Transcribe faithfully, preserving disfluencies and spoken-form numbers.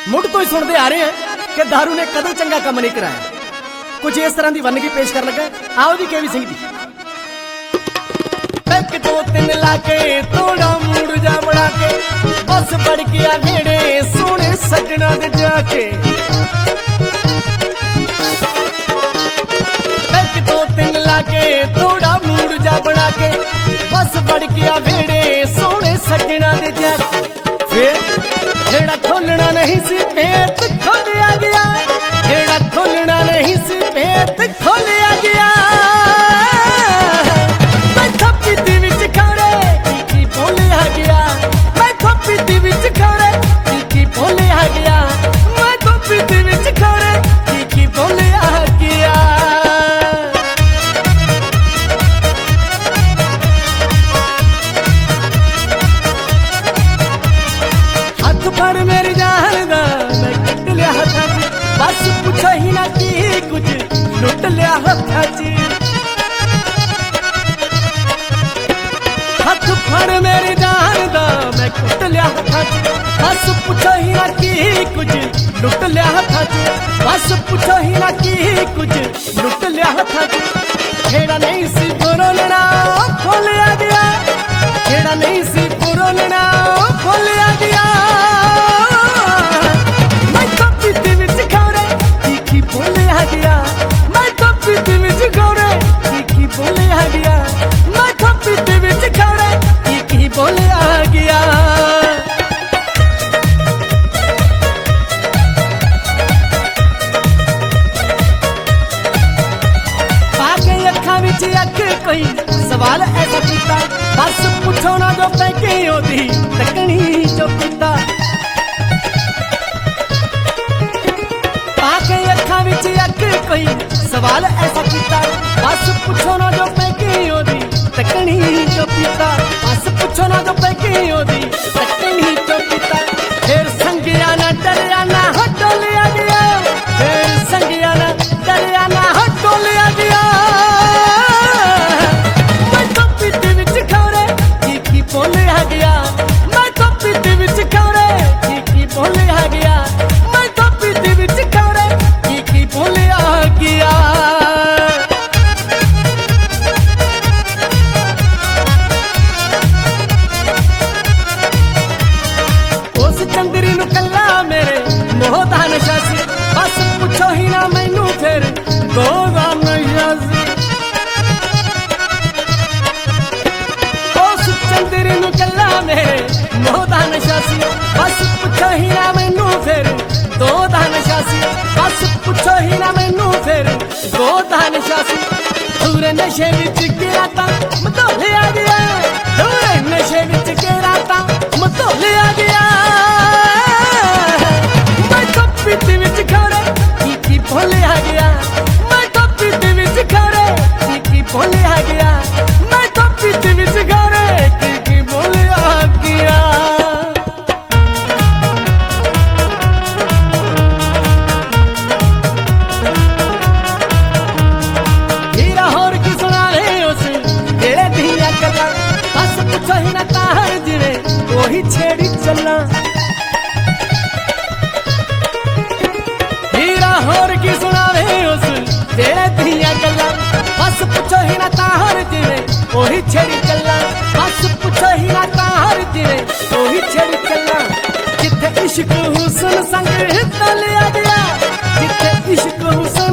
मुड़ तो ही सुनते आ रहे हैं कि दारू ने कदों चंगा कम नहीं कराया। कुछ इस तरह की वनगी पेश कर लगा। आओ जी केवी सिंह जी। एक दो तीन लाके थोड़ा मूड जा बना के बस बढ़ गया घेड़े सोने सजना दे जाके। एक दो तीन लाके थोड़ा मूड जा बना के बस बढ़ गया घेड़े सोने सजना दे जाके। फिर जेड़ा खोलना नहीं सी भेत खोलिया गया, जेड़ा खोलना नहीं सी भेत खोलिया गया। मैं थप्पी दी विच खड़े की बोलिया गया, मैं थप्पी दी विच खड़े की बोलिया गया, मैं थप्पी दी विच खड़े की बोलिया गया। हाथ फड़ मेरी जान दा मैं कट लिया हथा जी, बस पूछो ही ना की कुछ लुट लिया हथा जी। हाथ फड़ मेरी जान दा मैं कट लिया हथा जी, बस पूछो ही ना की कुछ लुट लिया हथा जी, बस पूछो ही ना की कुछ लुट लिया हथा जी। जेड़ा नहीं सी पुरोलना खोलिया गया, जेड़ा नहीं सी पुरोलना खोलिया गया। गया मैं तो पीती विच गौरे की की बोले आ गया, मैं तो पीती विच गौरे की की बोले आ गया। पाके अखा विच अख कोई सवाल ऐसा कीता, बस पूछो ना जो पैके ओदी तकनी जो कीता। पाके अखा विच अख कोई सवाल ऐसा कीता, बस पूछो ना जो पैके ओदी तकनी जो पीता, बस पूछो ना जो पैके ओदी तकनी जो पीता। फिर संगिया ना डरिया ना हटो लिया गया, फिर संगिया ना डरिया ना हटो लिया गया। मैं तो पीती विच खौरे की की बोले आ गया, मैं तो पीती विच खौरे की की बोले आ गया, मैं तो पीती विच खौरे की की बोले आ गया। उस चंदरी नु कल्ला मेरे मोह दा नशा सी, बस पूछो ही ना मैनू फिर दो दा नशा सी। उस चंदरी नु कल्ला मेरे मोह दा नशा सी, बस पूछो ही ना मैनू फिर दो दा नशा सी, बस पूछो ही ना मैनू फिर दो दा नशा सी। दूर नशे विच गिरा ता मतोले आ गया, दूर नशे विच गिरा ता मतोले आ गया। मैं तो पीती विच खड़े की की बोले आ गया, मैं तो पीती विच खड़े की की बोले आ गया, मैं तो पीती विच खड़े की की बोले आ गया। हीरा होर की सुना रहे उस तेरे दिया कला, बस पूछो ही ना तार जिवे वही छेड़ी चलना। हीरा होर की सुना रहे उस तेरे दिया गल्ला, बस पूछो ही ना तार जिवे वही छेड़ी चलना, बस पूछो ही ना तार जिवे वही छेड़ी चलना। जिथे इश्क हुस्न संग हित लिया गया, जिथे इश्क हुस्न